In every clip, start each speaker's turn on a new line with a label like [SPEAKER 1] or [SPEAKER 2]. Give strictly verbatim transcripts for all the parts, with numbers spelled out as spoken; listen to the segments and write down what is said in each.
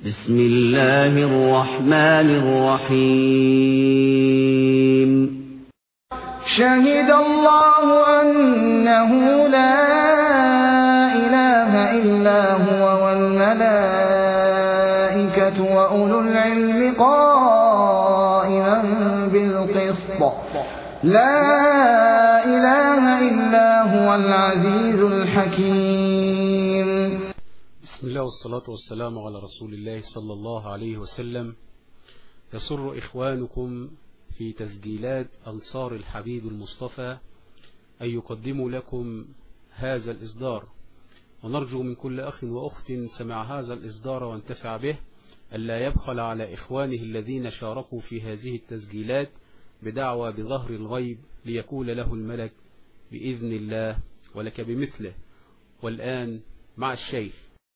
[SPEAKER 1] بسم الله الرحمن الرحيم.
[SPEAKER 2] شهد الله أنه لا إله إلا هو والملائكة وأولو العلم قائما بالقسط لا إله إلا هو العزيز الحكيم.
[SPEAKER 3] بسم الله والصلاة والسلام على رسول الله صلى الله عليه وسلم. يسر إخوانكم في تسجيلات أنصار الحبيب المصطفى أن يقدموا لكم هذا الإصدار، ونرجو من كل أخ وأخت سمع هذا الإصدار وانتفع به ألا يبخل على إخوانه الذين شاركوا في هذه التسجيلات بدعوى بظهر الغيب ليقول له الملك بإذن الله ولك بمثله. والآن مع الشيخ.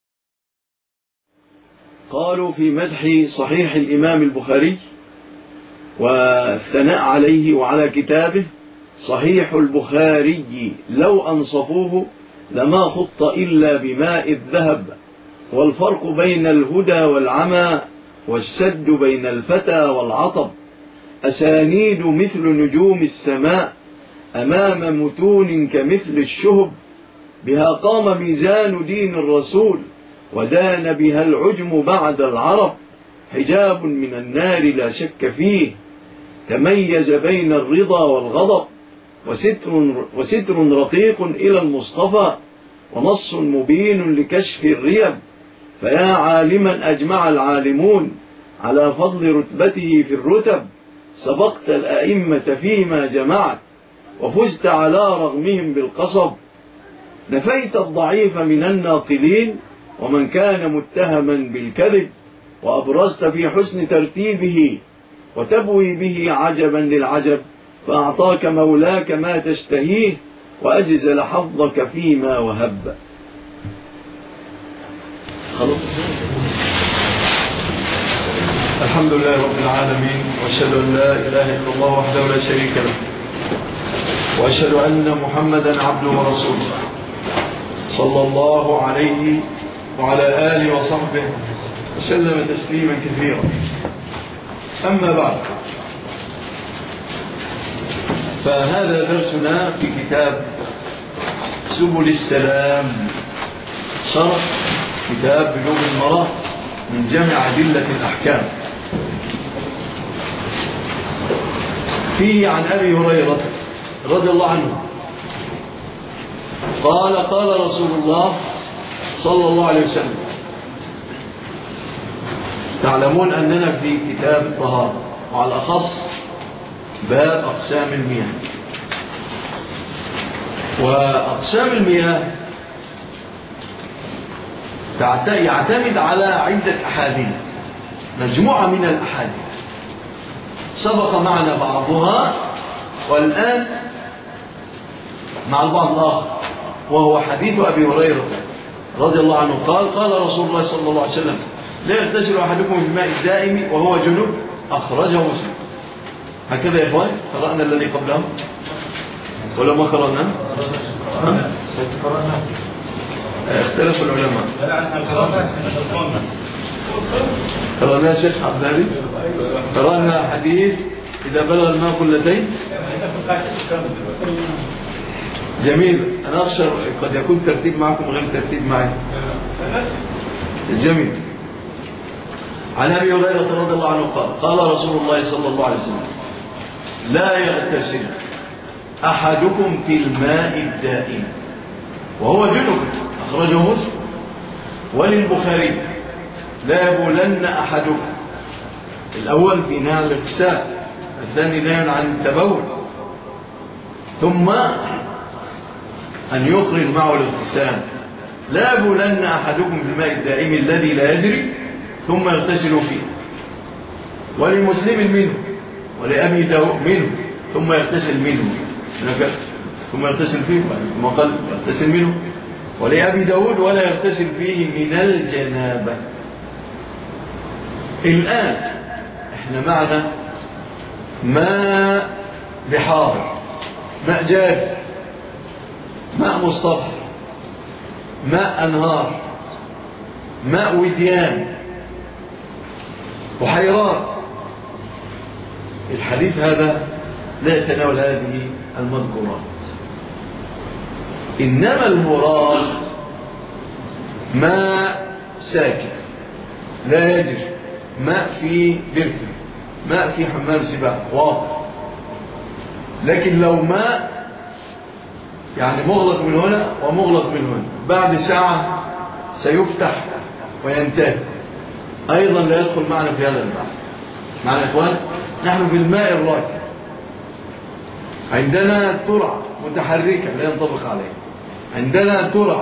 [SPEAKER 4] قالوا في مدح صحيح الإمام البخاري والثناء عليه وعلى كتابه: صحيح البخاري لو أنصفوه لما خط إلا بماء الذهب، والفرق بين الهدى والعمى والسد بين الفتى والعطب، أسانيد مثل نجوم السماء أمام متون كمثل الشهب، بها قام ميزان دين الرسول ودان بها العجم بعد العرب، حجاب من النار لا شك فيه تميز بين الرضا والغضب، وستر, وستر رقيق إلى المصطفى ونص مبين لكشف الريب، فيا عالما أجمع العالمون على فضل رتبته في الرتب، سبقت الأئمة فيما جمعت وفزت على رغمهم بالقصب، نفيت الضعيف من الناقلين ومن كان متهما بالكذب، وأبرزت في حسن ترتيبه وتبوي به عجبا للعجب، فأعطاك مولاك ما تشتهيه وأجزل حظك فيما وهب. خلاص. الحمد لله رب العالمين، وأشهد أن لا إله إلا الله وحده لا شريك له، وأشهد أن محمدا عبده ورسوله صلى الله عليه وعلى آله وصحبه وسلم تسليما كثيرا. أما بعد، فهذا درسنا في كتاب سبل السلام، شرح كتاب بلوغ المرام من جمع أدلة الأحكام. فيه عن أبي هريرة رضي الله عنه قال: قال رسول الله صلى الله عليه وسلم. تعلمون أننا في كتاب الطهارة، وعلى الأخص باب أقسام المياه. وأقسام المياه يعتمد على عدة أحاديث، مجموعة من الأحاديث سبق معنا بعضها، والآن مع البعض الآخر، وهو حديث أبي هريرة رضي الله عنه قال: قال رسول الله صلى الله عليه وسلم: لا يغتسل أحدكم بالماء الدائم وهو جنوب، أخرجه مسلم. هكذا يا إخوان قرأنا الذي قبله ولا ما قرأنا؟ اختلف العلماء. قرأنا شيخ عبد الهادي، قرأنا حديث إذا بلغ الماء قلتين. جميل. أنا أخشى قد يكون ترتيب معكم غير ترتيب معي. جميل. عن أبي هريرة رضي الله عنه قال: قال رسول الله صلى الله عليه وسلم: لا يغتسل أحدكم في الماء الدائم وهو جنب، أخرجه مسلم. وللبخاري: لا يبولن أحدكم. الأول في نهي عن الاغتسال، الثاني نهي عن التبول، ثم أن يقرن معه الاغتسال. لا يبولن أحدكم بالماء الدائم الذي لا يجري ثم يغتسل فيه. وللمسلم منه، ولأبي داود منه ثم يغتسل منه، ثم يغتسل فيه ثم قال يغتسل منه. ولأبي داود: ولا يغتسل فيه من الجنابة. الآن احنا معنا ماء بحار، ماء جاري، ماء مصطفى، ماء أنهار، ماء وديان، بحيرات. الحديث هذا لا يتناول هذه المذكورات، إنما المراد ماء ساكن لا يجري، ماء في بركة، ماء في حمام سباحة واضح. لكن لو ماء يعني مغلق من هنا ومغلق من هنا، بعد ساعة سيفتح وينتهي، أيضا لا يدخل معنا في هذا البحث. معنا إخوان، نحن في الماء الراكد، عندنا ترعة متحركة لا ينطبق عليها، عندنا ترعة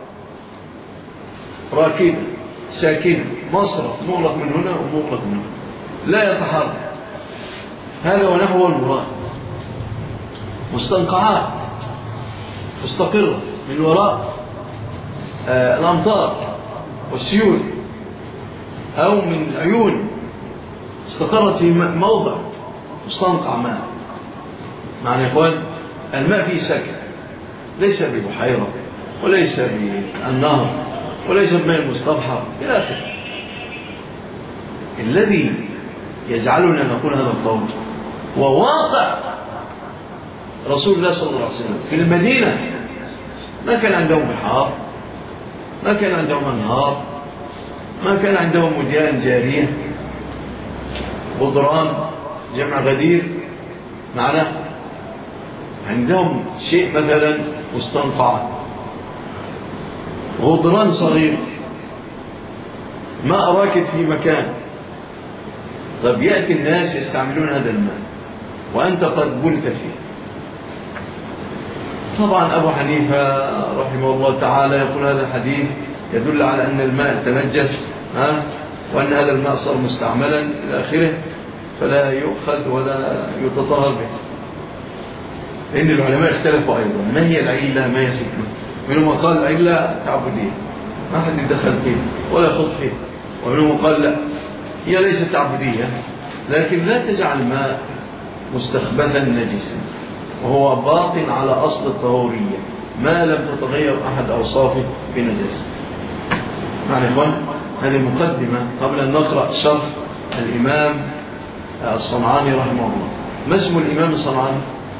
[SPEAKER 4] راكدة ساكنة، مصرف مغلق من هنا ومغلق من هنا لا يتحرك. هذا ونحو المراد. مستنقعات مستقرة من وراء آه الأمطار والسيول، أو من عيون استقرت في موضع مستنقع ماء. معنى يا إخوان الماء فيه سكن، ليس ببحيرة وليس بالنهر وليس بماء المستبحر إلى آخره. الذي يجعلنا نقول هذا القول هو واقع رسول الله صلى الله عليه وسلم في المدينة. ما كان عندهم بحار، ما كان عندهم أنهار، ما كان عندهم وديان جارية، غدران جمع غدير. معناه عندهم شيء مثلا مستنقع، غدران صغير، ماء راكد في مكان. طب يأتي الناس يستعملون هذا الماء وأنت قد بلت فيه. طبعا أبو حنيفة رحمه الله تعالى يقول هذا الحديث يدل على أن الماء تنجس، ها؟ وأن هذا الماء صار مستعملا إلى آخره، فلا يؤخذ ولا يتطهر به. لأن العلماء اختلفوا أيضا ما هي العلة ما هي الحكمة. منهم قال العلة تعبدية ما حد يدخل فيه ولا يخط فيه، ومنهم قال لا هي ليست تعبدية، لكن لا تجعل الماء مستخبثا نجسا، وهو باق على أصل الطهورية ما لم تتغير أحد أوصافه بنجاسة. معنى إخوان هذه مقدمة قبل أن نقرأ شرح الإمام الصنعاني رحمه الله. ما اسم الإمام الصنعاني؟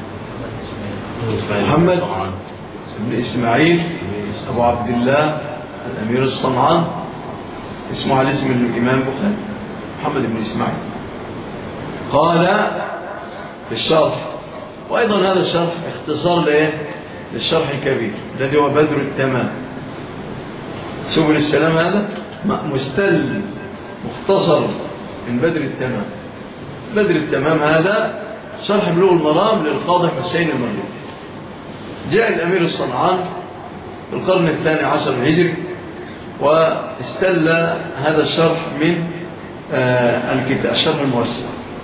[SPEAKER 4] محمد بن إسماعيل أبو عبد الله الأمير الصنعان، اسمه على اسم الإمام البخاري محمد بن إسماعيل. قال في الشرح، وأيضا هذا الشرح اختصار له للشرح الكبير الذي هو بدر التمام سبل السلام، هذا مستل مختصر من بدر التمام. بدر التمام هذا شرح بلوغ المرام للقاضي حسين المغربي. جاء الأمير الصنعان في القرن الثاني عشر الهجري واستل هذا الشرح من آه الكتاب الشرح الموسع.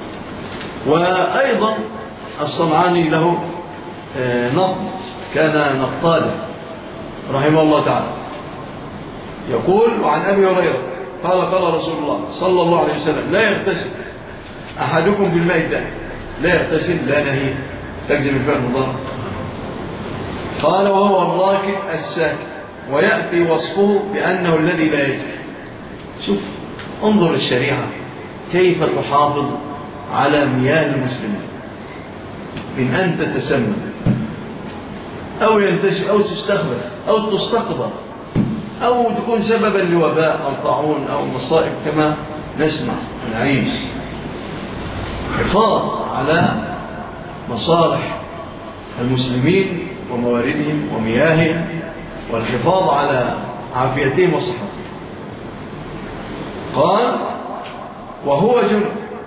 [SPEAKER 4] وأيضا الصنعاني له آه نقد، كان نقادا رحمه الله تعالى، يقول وعن أبي هريرة قال قال رسول الله صلى الله عليه وسلم لا يغتسل أحدكم بالماء الدائم. لا يغتسل لا نهي تجزم الفعل المضارع. قال وهو الراكد الساكن، ويأتي وصفه بأنه الذي لا يجري. شوف انظر الشريعة كيف تحافظ على مياه المسلمين من أن تتسمم أو ينتشر أو تستخبث أو تستقبل أو تكون سببا لوباء أو طاعون أو مصائب كما نسمع ونعيش. حفاظ على مصالح المسلمين ومواردهم ومياههم، والحفاظ على عافيتهم وصحتهم. قال وهو جنب.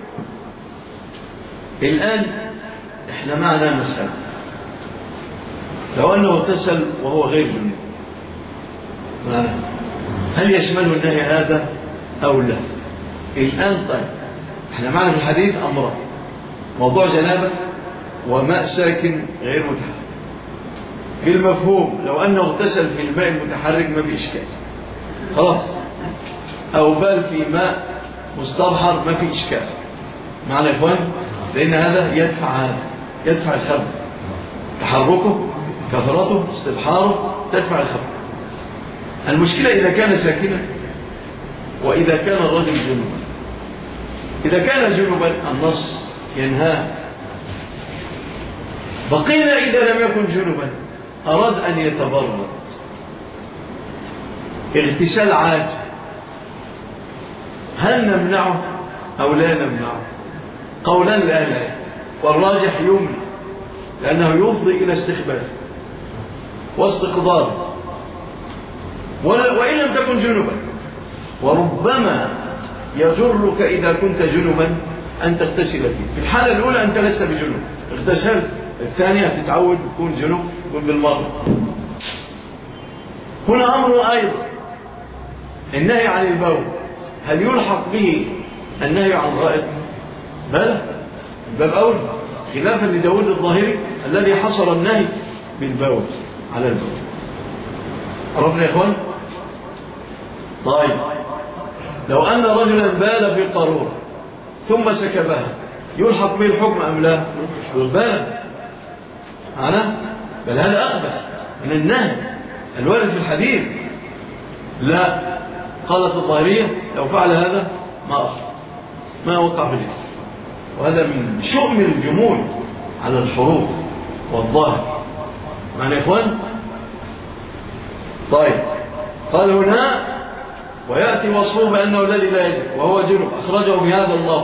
[SPEAKER 4] الآن احنا معنا مسألة، لو أنه اغتسل وهو غير جنب هل يشمله النهي هذا أو لا؟ الآن طيب احنا معنا في الحديث أمران، موضوع جنابة وماء ساكن غير متحرك. بالمفهوم لو أنه اغتسل في الماء المتحرك ما في إشكال خلاص، أو بال في ماء مستبحر ما في إشكال. معنا يا إخوان؟ لأن هذا يدفع هذا يدفع الخبر، تحركه كثرته استبحاره تدفع الخبر. المشكلة إذا كان ساكنا وإذا كان الرجل جنوبا. إذا كان جنبا النص ينهاه. بقينا إذا لم يكن جنبا أراد أن يتبرد اغتسال عاجل، هل نمنعه أو لا نمنعه؟ قولان لأهل، والراجح يمنع لأنه يفضي إلى استخبار واستقدار، وإن لم تكن جنبا. وربما يجرك إذا كنت جنبا أن تغتسل فيه. في الحالة الأولى أنت لست بجنب، اغتسلت. الثانية تتعود تكون جنب، تكون بالمرة. هنا أمر أيضا النهي عن البول، هل يلحق به النهي عن الغائط؟ بلى، الباب أولى، خلافا لداود الظاهري الذي حصر النهي بالبول على البول. عرفنا يا إخوان؟ طيب، لو أن رجلا بال في قارورة ثم سكبها يلحق به الحكم أم لا؟ بلى، أنا بل هذا أقبح من النهي الوارد في الحديث. لا، قالت الظاهرية لو فعل هذا ما أصل، ما وقع بالإثم، وهذا من شؤم الجمهور على الحروف والظاهر. معنى يا إخوان؟ طيب، قال هنا ويأتي وصفه بأنه الذي لا يجب وهو جنب، أخرجه بهذا اللفظ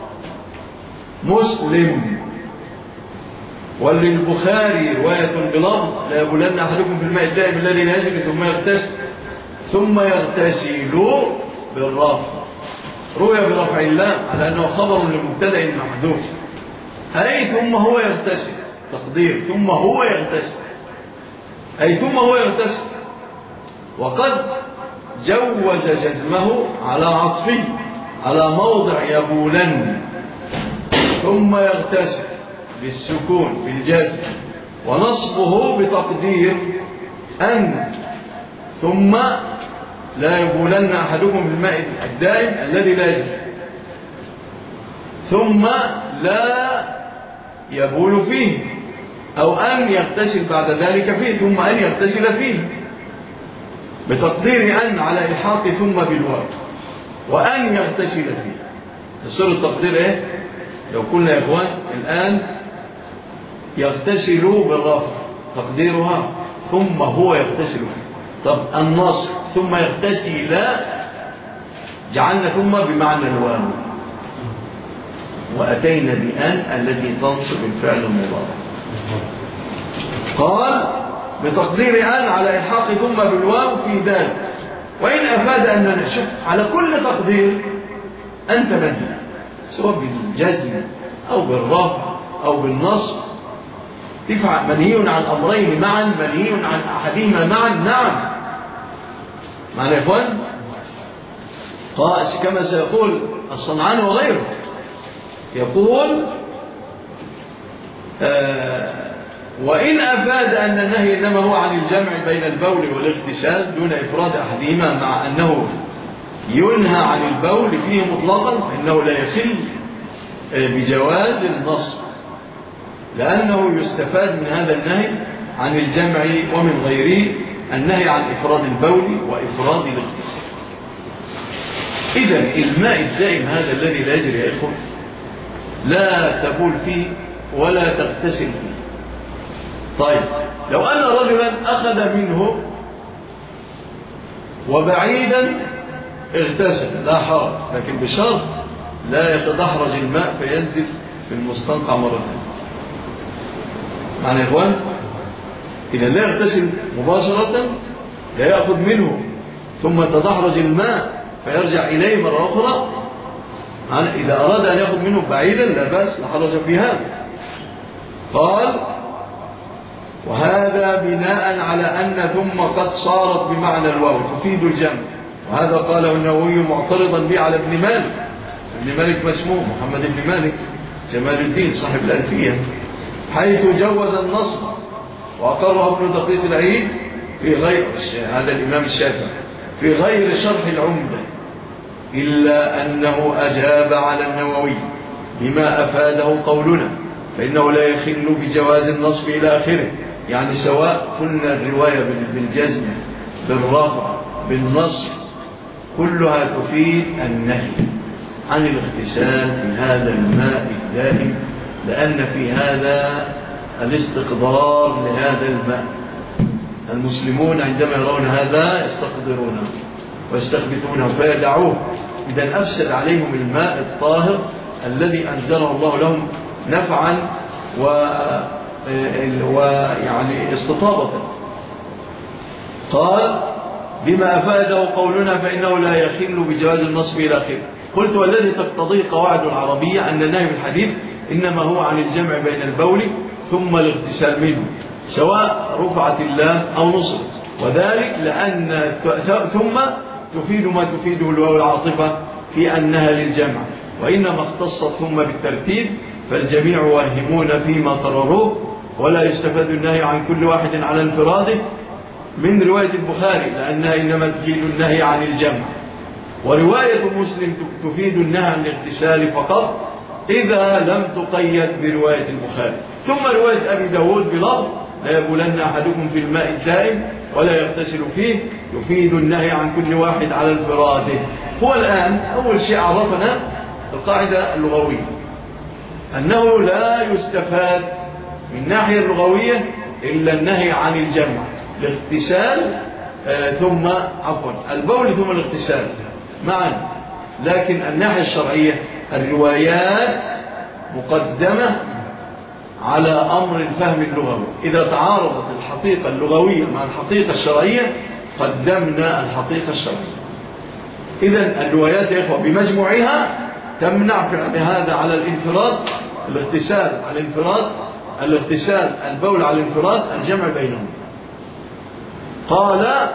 [SPEAKER 4] مسلم. وللبخاري رواية بلفظ لا يبولن أحدكم في الماء الدائم الذي لا يجب ثم يغتسل ثم يغتسل بالرفع. روي برفع اللام على أنه خبر لمبتدأ محذوف، أي ثم هو يغتسل، تقدير ثم هو يغتسل، أي ثم هو يغتسل. وقد جوز جزمه على عطفه على موضع يبولن ثم يغتسل بالسكون في الجزم، ونصبه بتقدير أن ثم لا يبولن أحدكم في الماء الدائم الذي لا يجب ثم لا يبول فيه، أو أن يغتسل بعد ذلك فيه ثم أن يغتسل فيه، بتقدير أن على إلحاق ثم بالواو، وأن يغتسل فيه. يصير التقدير إيه؟ لو قلنا يا إخوان الآن يغتسل بالرفع تقديرها ثم هو يغتسل فيه. طب النص ثم يغتسل جعلنا ثم بمعنى الواو، وأتينا بأن التي تنصب الفعل المضارع. قال بتقدير أن على إلحاق ثم بالواو في ذلك، وإن أفاد أننا نشوف على كل تقدير أنت منهي، سواء بالجزم أو بالرفع أو بالنصب، تفعل منهي عن أمرين معا، منهي عن أحدهما معا. نعم، معنى يا إخوان؟ كما سيقول الصنعاني وغيره، يقول آه وإن أفاد أن النهي إنما هو عن الجمع بين البول والاغتسال دون إفراد أحدهما، مع أنه ينهى عن البول فيه مطلقا، إنه لا يخل بجواز النص، لأنه يستفاد من هذا النهي عن الجمع ومن غيره النهي عن إفراد البول وإفراد الاغتسال. إذن الماء الدائم هذا الذي لا يجري يا إخوة لا تبول فيه ولا تغتسل فيه. طيب، لو أن رجلا أخذ منه وبعيدا اغتسل لا حرج، لكن بشرط لا يتدحرج الماء فينزل في المستنقع مرة ثانية. معنى يا إخوان؟ إذا لا يغتسل مباشرة، لا يأخذ منه ثم يتدحرج الماء فيرجع إليه مرة أخرى. إذا أراد أن يأخذ منه بعيدا لا بأس، لا حرج في هذا. قال وهذا بناء على أن ثم قد صارت بمعنى الواو تفيد الجمع، وهذا قاله النووي معترضا به على ابن مالك. ابن مالك مسموم محمد بن مالك جمال الدين صاحب الألفية، حيث جوز النصب وأقره ابن دقيق العيد في غير هذا الإمام الشافعي في غير شرح العمدة، إلا أنه أجاب على النووي بما أفاده قولنا، فإنه لا يخل بجواز النصب إلى آخره. يعني سواء قلنا الرواية بالجزم بالرفع بالنصب كلها تفيد النهي، عن الاغتسال في هذا الماء الدائم، لأن في هذا الاستقدار لهذا الماء. المسلمون عندما يرون هذا يستقدرونه ويستخبثونه فيدعوه، إذا أفسد عليهم الماء الطاهر الذي أنزله الله لهم نفعا ويعني استطابة. قال بما أفاده قولنا فإنه لا يخل بجواز النصب إلى آخره. قلت والذي تقتضيه قواعد العربية أن النهي في الحديث إنما هو عن الجمع بين البول ثم الاغتسال منه، سواء رفعت الله أو نصب، وذلك لأن ثم تفيد ما تفيده الواو العاطفة في أنها للجمع، وإنما اختصت ثم بالترتيب، فالجميع واهمون فيما قرروه، ولا يستفاد النهي عن كل واحد على انفراده من رواية البخاري لأنها إنما تفيد النهي عن الجمع، ورواية مسلم تفيد النهي عن الاغتسال فقط إذا لم تقيد برواية البخاري. ثم رواية أبي داود بلفظ لا يبولن أحدكم في الماء الدائم ولا يغتسل فيه يفيد النهي عن كل واحد على انفراده. هو الآن أول شيء عرفنا القاعدة اللغوية أنه لا يستفاد من ناحية اللغوية إلا النهي عن الجمع، الاغتسال آه ثم عفوا البول ثم الاغتسال معا. لكن الناحية الشرعية الروايات مقدمة على أمر الفهم اللغوي. إذا تعارضت الحقيقة اللغوية مع الحقيقة الشرعية قدمنا الحقيقة الشرعية. إذن الروايات يا إخوة بمجموعها تمنع فعل هذا على الانفراد، الاغتسال على الانفراد، الاغتسال البول على الانفراد، الجمع بينهم. قال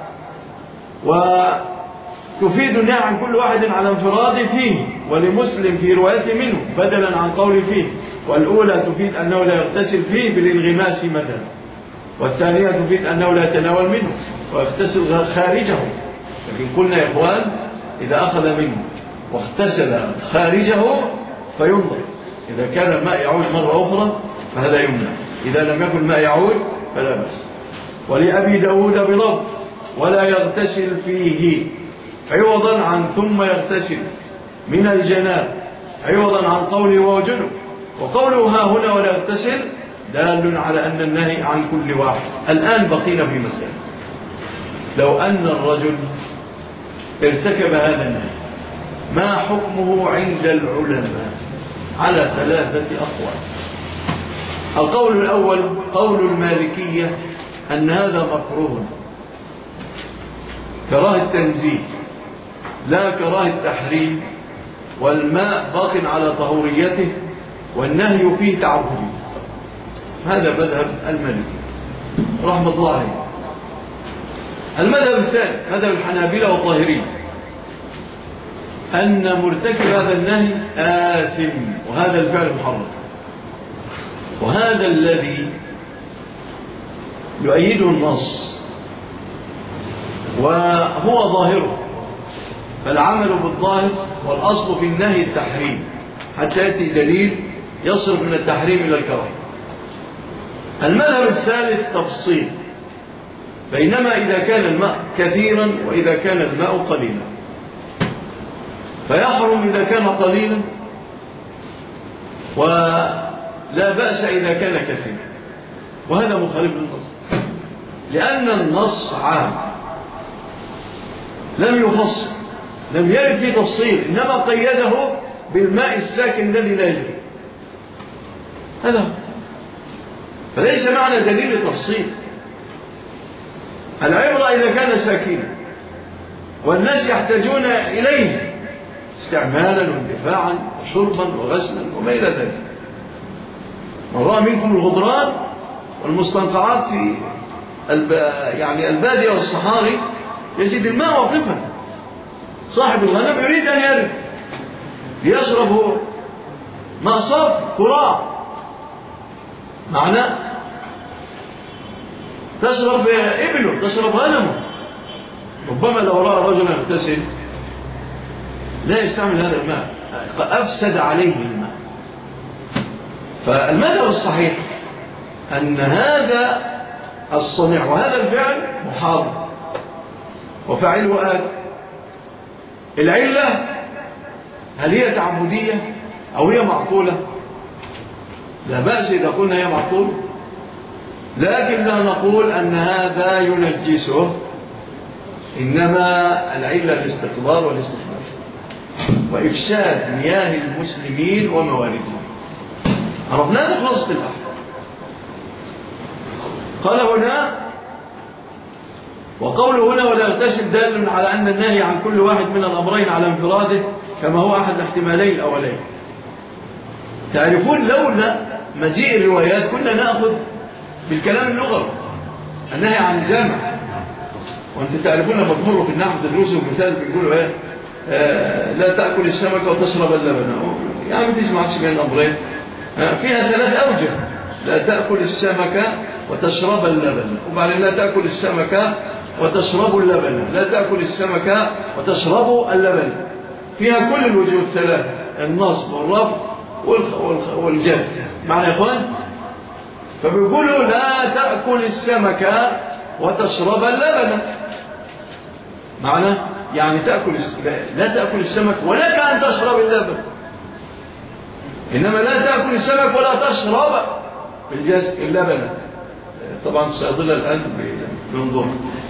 [SPEAKER 4] وتفيد النهي عن كل واحد على انفراد فيه، ولمسلم في روايته منه بدلا عن قول فيه، والأولى تفيد أنه لا يغتسل فيه بالانغماس مثلا، والثانية تفيد أنه لا يتناول منه ويغتسل خارجه. لكن قلنا يا إخوان إذا أخذ منه واغتسل خارجه فينظر، إذا كان الماء يعود مرة أخرى فهذا يمنع، إذا لم يكن الماء يعود فلا بأس. ولأبي داود بلفظ ولا يغتسل فيه عوضا عن ثم يغتسل من الجناب، عوضا عن قوله وهو جنب، وقوله ها هنا ولا يغتسل دال على أن النهي عن كل واحد. الآن بقينا في مسألة، لو أن الرجل ارتكب هذا النهي ما حكمه عند العلماء؟ على ثلاثة أقوال. القول الأول قول المالكية أن هذا مكروه، كراهة تنزيه لا كراهة تحريم، والماء باق على طهوريته والنهي فيه تعبدي. هذا مذهب المالكي رحمة الله عليه. المذهب الثاني مذهب الحنابلة والظاهرية أن مرتكب هذا النهي آثم، وهذا الفعل محرم، وهذا الذي يؤيده النص وهو ظاهره، فالعمل بالظاهر، والأصل في النهي التحريم حتى يأتي دليل يصرف من التحريم إلى الكراهة. المذهب الثالث تفصيل، بينما إذا كان الماء كثيرا وإذا كان الماء قليلا، فيحرم إذا كان قليلا ولا بأس إذا كان كثيرا، وهذا مخالف للنص، لأن النص عام لم يفصل، لم يرد فيه تفصيل، إنما قيده بالماء الساكن الذي لا يجري. هذا فليس معنى دليل التفصيل. العبرة إذا كان ساكنا والناس يحتاجون إليه استعمالا واندفاعا وشربا وغسلا وما إلى ذلك. من رأى منكم الغدران والمستنقعات في الب... يعني البادية والصحاري يجد الماء واقفا، صاحب الغنم يريد أن يرد ليشرب ماء صاف قراع، معناه تشرب إبله، تشرب غنمه. ربما لو رأى رجلا يغتسل لا يستعمل هذا الماء، أفسد عليه الماء. فالمذهب الصحيح أن هذا الصنيع وهذا الفعل محرم وفعله آثم. العلة هل هي تعبدية أو هي معقولة؟ لا بأس إذا قلنا هي معقولة، لكن لا نقول أن هذا ينجسه، إنما العلة الاستقرار والاستخلاف وإفساد مياه المسلمين ومواردهم. عرفنا خلاصة الأحكام. قال هنا وقوله هنا ولا يغتسل دال على أن النهي عن كل واحد من الأمرين على انفراده كما هو أحد الاحتمالين الأولين. تعرفون لولا مجيء الروايات كنا نأخذ بالكلام اللغوي النهي عن الجامع، وأنت تعرفون لما تمروا في النحو تدرسوا مثال بيقولوا إيه آه لا تأكل السمك وتشرب اللبن، يعني ما تجمعش بين الأمرين، آه فيها ثلاث أوجه، لا تأكل السمك وتشرب اللبن، وبعدين لا تأكل السمك وتشرب اللبن، لا تأكل السمك وتشرب اللبن، فيها كل الوجوه الثلاثة، النصب والرفع والجزم. معنى يا إخوان؟ فبيقولوا لا تأكل السمك وتشرب اللبن، معنى يعني تأكل لا تأكل السمك ولك أن تشرب اللبن، إنما لا تأكل السمك ولا تشرب الجزم اللبن. طبعا الصيادلة الآن بينظر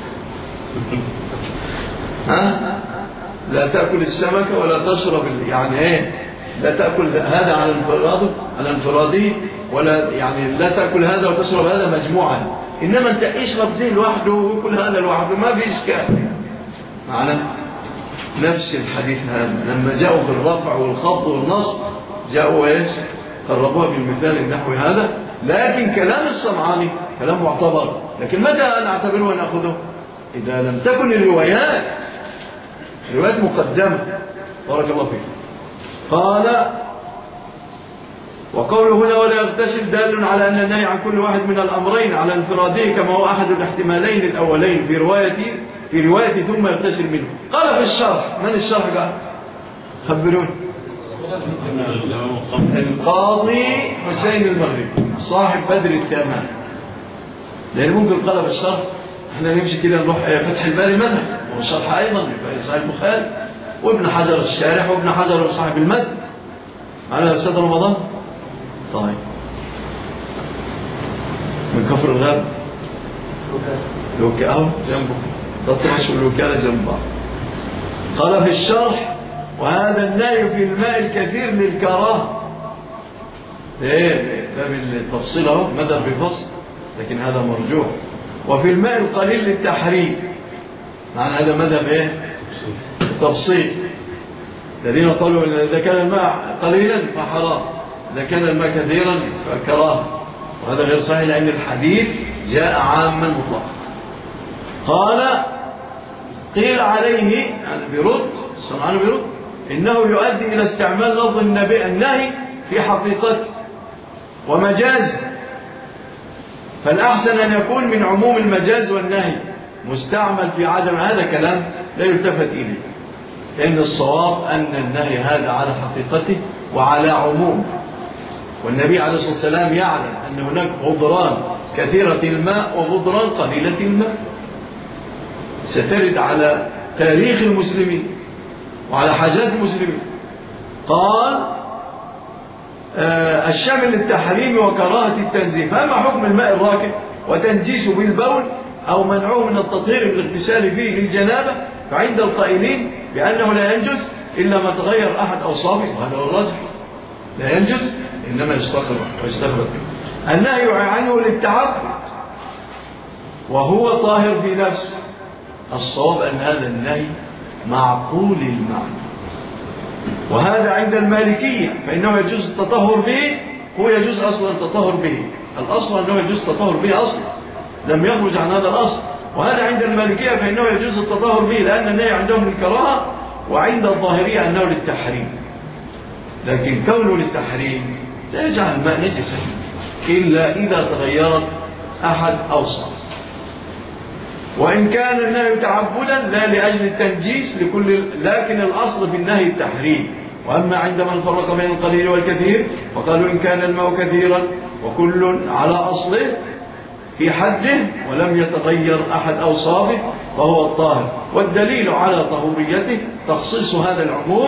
[SPEAKER 4] ها لا تأكل السمك ولا تشرب، يعني ايه لا تأكل هذا على انفراده على انفراده ولا يعني لا تأكل هذا وتشرب هذا مجموعا، إنما أنت اشرب ذي لوحده وكل هذا لوحده ما في إشكال. معنا نفس الحديث هذا لما جاءوا بالرفع والخفض والنصب جاءوا ايش قربوها بالمثال النحوي هذا، لكن كلام الصنعاني كلام معتبر، لكن متى نعتبره ونأخذه؟ إذا لم تكن الروايات روايات مقدمة. بارك الله فيك. قال وقوله هنا ولا يغتسل دال على أن النهي عن كل واحد من الأمرين على انفراده كما هو أحد الاحتمالين الأولين في رواية في رواية ثم يغتسل منه. قال في الشرح، من الشرح قال؟ خبرون. القاضي حسين المغربي صاحب بدر التمام، لأن ممكن قال في الشرح احنا نمشي كده نروح فتح الباري مثلا والشرح أيضا في صحيح البخاري وابن حجر الشارح وابن حجر صاحب المد على أستاذ رمضان. طيب من كفر الغاب الوكالة جنبه تطرش الوكالة جنبه. قال في الشرح وهذا النهي في الماء الكثير للكراهة. ايه باب التفصيل اهو ماذا بفصل، لكن هذا مرجوح. وفي الماء القليل للتحريم، معنى هذا مذهب ايه تفصيل. الذين قالوا إذا كان الماء قليلا فحرام، إذا كان الماء كثيرا فكراهة، وهذا غير صحيح لأن الحديث جاء عاما مطلقا. قال قيل عليه يعني برد الصنعاني برد إنه يؤدي إلى استعمال لفظ النهي في حقيقته ومجاز، فالأحسن أن يكون من عموم المجاز والنهي مستعمل في عدم. هذا كلام لا يلتفت إليه، لأن الصواب أن النهي هذا على حقيقته وعلى عموم، والنبي عليه الصلاة والسلام يعلم أن هناك غضران كثيرة الماء وغضران قليلة الماء سترد على تاريخ المسلمين وعلى حاجات المسلمين. قال آه الشامل للتحريم وكراهة التنزيه. فأما حكم الماء الراكد وتنجيسه بالبول أو منعه من التطهير بالاغتسال فيه للجنابة فعند القائلين بأنه لا ينجس إلا ما تغير أحد أوصافه، وهذا هو الراجح، لا ينجس إنما يستخرج ويستخرج. النهي عنه للتعبد وهو طاهر في نفسه. الصواب أن هذا النهي معقول المعنى، وهذا عند المالكية فإنه يجوز التطهر به، هو يجوز أصلا التطهر به، الأصل أنه يجوز التطهر به أصلا لم يخرج عن هذا الأصل. وهذا عند المالكية فإنه يجوز التطهر به لأن النهي عندهم للكراهة، وعند الظاهرية أنه للتحريم. لكن كونه للتحريم لا يجعل الماء نجسا إلا إذا تغيرت أحد أوصاف. وإن كان النهي تعبدا لا لأجل التنجيس لكل، لكن الأصل في النهي التحريم. وأما عندما فرق بين القليل والكثير فقالوا إن كان الماء كثيرا وكل على أصله في حده ولم يتغير أحد أوصافه فهو الطاهر. والدليل على طهوريته تخصيص هذا العموم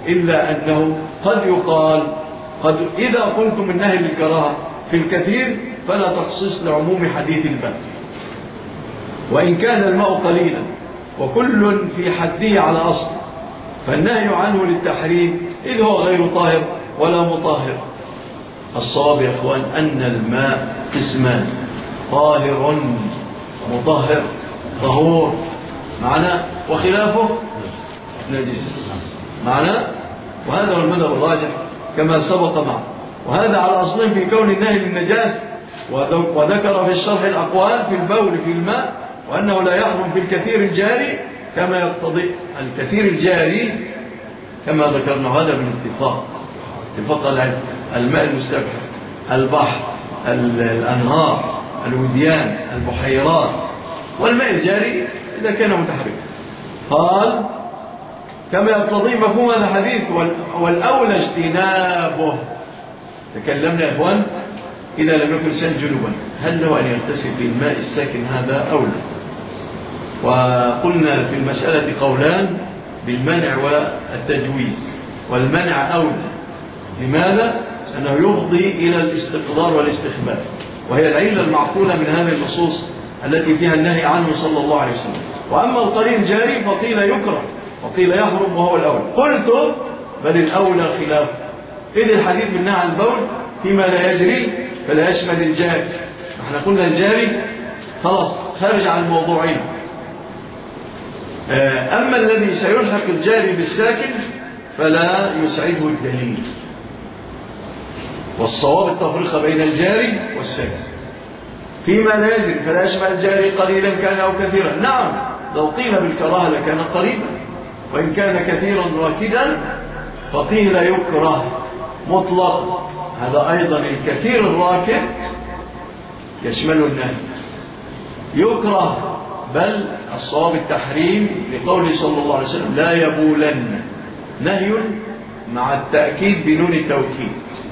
[SPEAKER 4] إلا أنه قد يقال قد إذا قلتم النهي للكراهة في الكثير فلا تخصيص لعموم حديث الماء، وإن كان الماء قليلا وكل في حده على أصل فالنهي عنه للتحريم إذ هو غير طاهر ولا مطهر. الصواب يا أخوان أن الماء قسمان: طاهر مطهر طهور معنا، وخلافه نجس معنا، وهذا هو المذهب الراجح كما سبق معه. وهذا على أصلين في كون النهي للنجاس، وذكر في الشرح الأقوال في البول في الماء، وأنه لا يحرم في الكثير الجاري كما يقتضي الكثير الجاري كما ذكرنا. هذا من اتفاق اتفاق العلم: الماء المستبح، البحر، الأنهار، الوديان، البحيرات، والماء الجاري إذا كان متحركا. قال كما يقتضي مفهوم هذا الحديث والأولى اجتنابه. تكلمنا يا إخوان إذا لم يكن سن جنوبا هل له أن يغتسل في الماء الساكن هذا أو لا؟ وقلنا في المسألة قولان بالمنع والتجويز، والمنع أولى. لماذا؟ أنه يفضي إلى الاستقرار والاستخبار، وهي العلة المعقولة من هذه النصوص التي فيها النهي عنه صلى الله عليه وسلم. وأما القليل الجاري فقيل يكره وقيل يحرم وهو الأولى. قلت بل الأولى خلاف، إذ الحديث بالنهي عن البول فيما لا يجري فلا يشمل الجاري. احنا قلنا الجاري خلاص خارج عن الموضوعين. أما الذي سيلحق الجاري بالساكن فلا يسعده الدليل، والصواب التفريق بين الجاري والساكن. فيما لا يجري فلا يشمل الجاري قليلا كان أو كثيرا. نعم لو قيل بالكراهة لكان قريبا، وإن كان كثيرا راكدا فقيل يكره مطلق. هذا أيضا الكثير الراكد يشمل النهي يكره، بل الصواب التحريم لقوله صلى الله عليه وسلم لا يبولن، نهي مع التأكيد بنون التوكيد.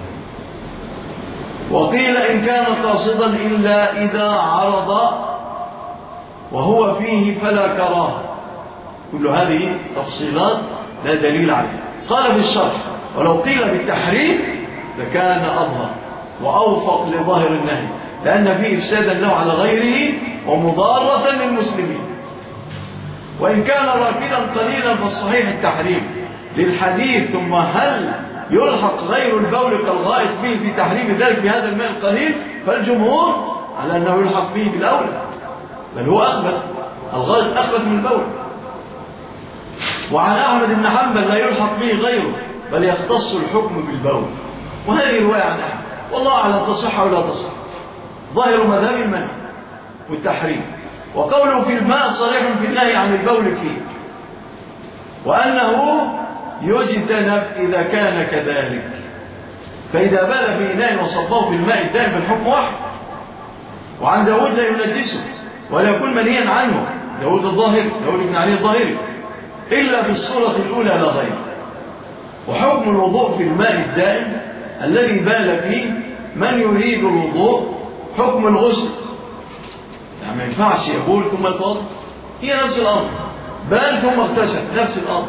[SPEAKER 4] وقيل إن كان قاصدا إلا إذا عرض وهو فيه فلا كراهة. كل هذه تفصيلات لا دليل عليها. قال في الشرح ولو قيل بالتحريم لكان أظهر وأوفق لظاهر النهي، لأن فيه إفسادا له على غيره ومضارة للمسلمين. وإن كان راكدا قليلا فالصحيح التحريم للحديث. ثم هل يلحق غير البول كالغائط به في تحريم ذلك بهذا الماء القليل؟ فالجمهور على أنه يلحق به بالأولى، بل هو أخبث، الغائط أخبث من البول. وعن أحمد بن حنبل لا يلحق به غيره بل يختص الحكم بالبول. وهذه رواية عن أحمد والله أعلم تصح أو لا تصح. ظاهر مذهب المنع والتحريم، وقوله في الماء صريح في النهي عن البول فيه، وأنه يجتنب إذا كان كذلك. فإذا بال في إناء وصبه في الماء الدائم فالحكم واحد. وعن داود لا ينجسه ولا يكون منهيا عنه، داود الظاهري، داود بن علي الظاهري، إلا في الصورة الأولى لا غير. وحكم الوضوء في الماء الدائم الذي بال فيه من يريد الوضوء حكم الغسل. يعني ما ينفعش يقول ثم يتوضا، هي نفس الأمر. بال ثم اغتسل نفس الأمر.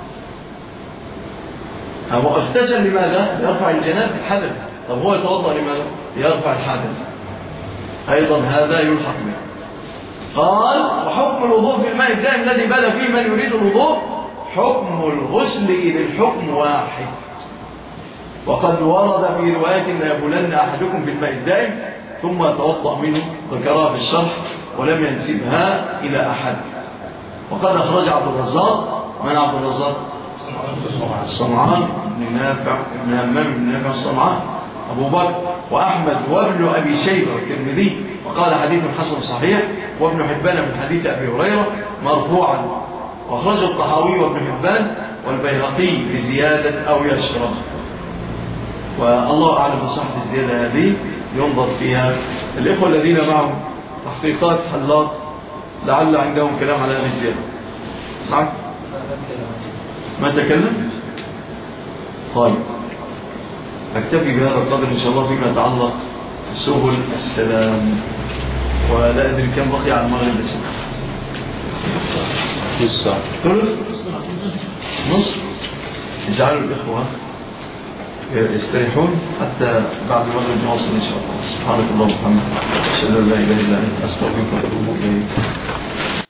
[SPEAKER 4] أو اغتسل لماذا؟ يرفع الجنابة الحدث. طب هو يتوضا لماذا؟ يرفع الحدث. أيضا هذا يلحق به. قال وحكم الوضوء في الماء الدائم الذي بال فيه من يريد الوضوء حكم الغسل إذ الحكم واحد. وقد ورد في رواية لا يبولن أحدكم بالماء الدائم ثم يتوضأ منه، ذكرها في الشرح ولم ينسبها إلى أحد. وقد أخرج عبد الرزاق. من عبد الرزاق؟ الصنعان بن نافع بن همام بن نافع الصنعان، أبو بكر، وأحمد وابن أبي شيبة والترمذي، وقال حديث حسن صحيح، وابن حبان من حديث أبي هريرة مرفوعا. وأخرجه الطحاوي وابن حبان والبيهقي بزيادة أو يشرب. والله أعلم بصحة الزيادة هذه ينظر فيها. الإخوة الذين معهم تحقيقات حلاق لعل عندهم كلام على هذه الزيادة. معك؟ ما تكلم؟ طيب أكتفي بهذا القدر إن شاء الله فيما يتعلق بسبل السلام. ولا أدري كم بقي على المغرب بس نص ساعة ثلث نصف اجعلوا الإخوة يستريحون حتى بعد المغرب نواصل إن شاء الله. سبحانك اللهم وبحمدك أشهد أن لا إله إلا أنت أستغفرك وأتوب إليك.